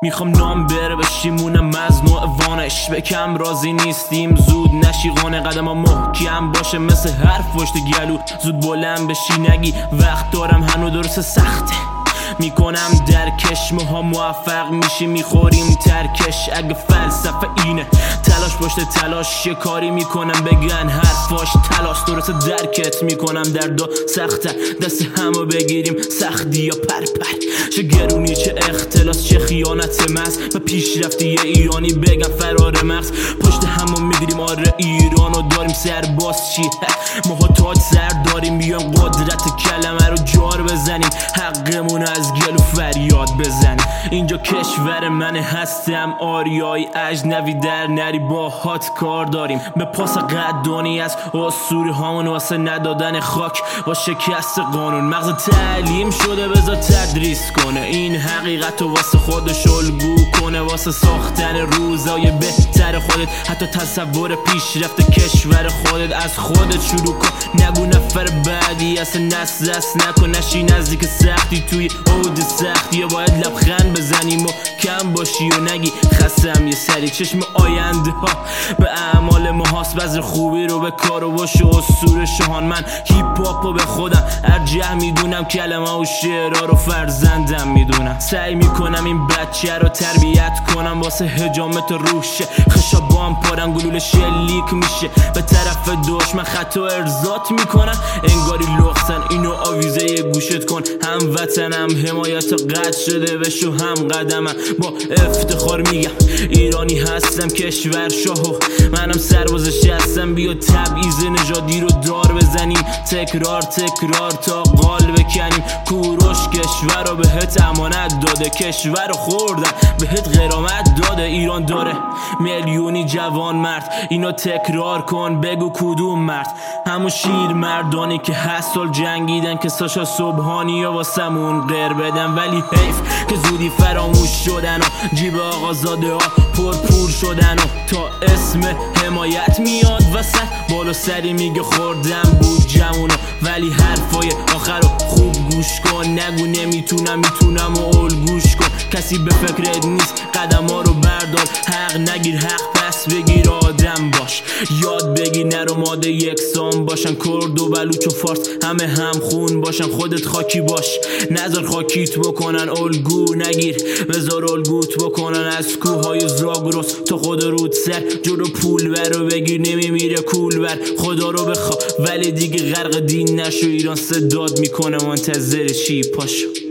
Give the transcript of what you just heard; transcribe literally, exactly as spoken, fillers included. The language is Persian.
میخوام نام بره بشیمونم از نوع وانش، بکم راضی نیستیم زود نشی قانه، قدم ها محکم باشه مثل حرف پشت گلو، زود بلند بشی نگی وقت دارم هنو درست سخته میکنم درکش، ماها موفق میشی میخوریم ترکش. اگه فلسفه اینه تلاش پشت تلاش، یه کاری میکنم بگن حرفاش تلاش، درست درکت میکنم دردا سخته دست همو بگیریم سختی یا پر پر، چه گرونی چه اختلاس چه خیانت مز و پیشرفتی یه ایرانی بگم فرار مغز، پشت همو میگیریم آره ایرانو داریم سرباز چی ماها تاج سر داریم، بیان قدرت کلمه رو جار بزنیم، حقمون از گلو فریاد بزنیم. اینجا کشور من هستم آریایی اجنبی در نری با هات کار داریم، به پاس قدانی از اسطوره هامون واسه ندادن خاک با شکست قانون، مغز تعلیم شده بذار تدریس کنه، این حقیقت رو واسه خودش الگو کنه، واسه ساختن روزای بهتر خودت، حتی تصور پیشرفت کشور خودت از خودت شروع کن، نگو نفر بعدی اصلا نسل دست نکن، نشی نزدیک سختی توی عود سختی، باید لبخند بزنیم و کم باشی و نگی خستم یه سری، چشم آینده ها به اعمال ماهاست، بذر خوبی رو به کار و باشه اسطوره شاهان، من هیپ هاپو به خودم ارجح میدونم، کلمه و شعرها رو فرزندم میدونم، سعی میکنم این بچه رو تربیت کنم واسه حجامت روشه، خشابام پارن گلوله شلیک میشه به طرف دشمن خط و ارزات میکنن، انگاری لختن اینو آویزه گوشت کن، هم وطنم حمایت قد شده بشو هم قدمم، با افتخار میگم ایرانی هستم کشور شاهو منم سربازش هستم، بیا تبعیض نژادی رو دار بزنیم، تکرار تکرار تا قال بکنیم، کوروش کشور رو بهت امانت داده، کشور رو خوردن بهت غرامت داده، ایران داره میلیونی جوان مرد، اینو تکرار کن بگو کدوم مرد، همون شیر مردانی که هست سال جنگیدن که ساشا صبحانی و واسمون غیر بدن، ولی حیف که زودی فراموش شدن و جیب آقازاده ها پر پور شدن و تا اسم حمایت میاد وسط بالا سری میگه خوردم بود جمونو، ولی حرفای آخر رو خوب گوش کن، نگو نمیتونم میتونم و الگوش کن، کسی به فکرت نیست قدم ها رو بردار، حق نگیر حق پس بگیر آدم باش، یاد بگیر نر و ماده یکسان باشن، کرد و بلوچ و فارس همه هم خون باشن، خودت خاکی باش نظر خاکیت بکنن، الگو نگیر بذار الگوت بکنن، از کوهای زاگرس تا خود رود سر جلو پول بر و بگیر نمیمیره کول بر، خدا رو بخوا ولی دیگه غرق دین نشو، ایران صداد میکنه منتظر چی پاشو.